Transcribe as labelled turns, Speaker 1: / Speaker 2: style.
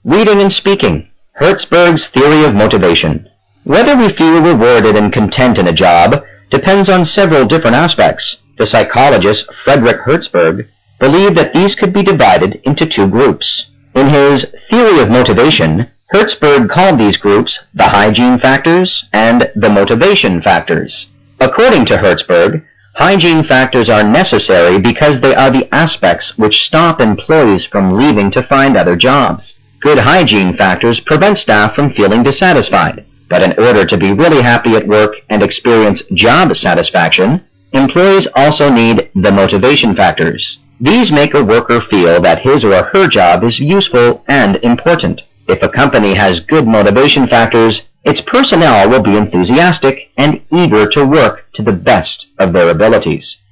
Speaker 1: Reading and speaking. Hertzberg's theory of motivation. Whether we feel rewarded and content in a job depends on several different aspects. The psychologist Frederick Hertzberg believed that these could be divided into two groups. In his theory of motivation, Hertzberg called these groups the hygiene factors and the motivation factors. According to Hertzberg, hygiene factors are necessary because they are the aspects which stop employees from leaving to find other jobs. Good hygiene factors prevent staff from feeling dissatisfied, but in order to be really happy at work and experience job satisfaction, employees also need the motivation factors. These make a worker feel that his or her job is useful and important. If a company has good motivation factors, its personnel will be enthusiastic and eager to work to the best of their abilities.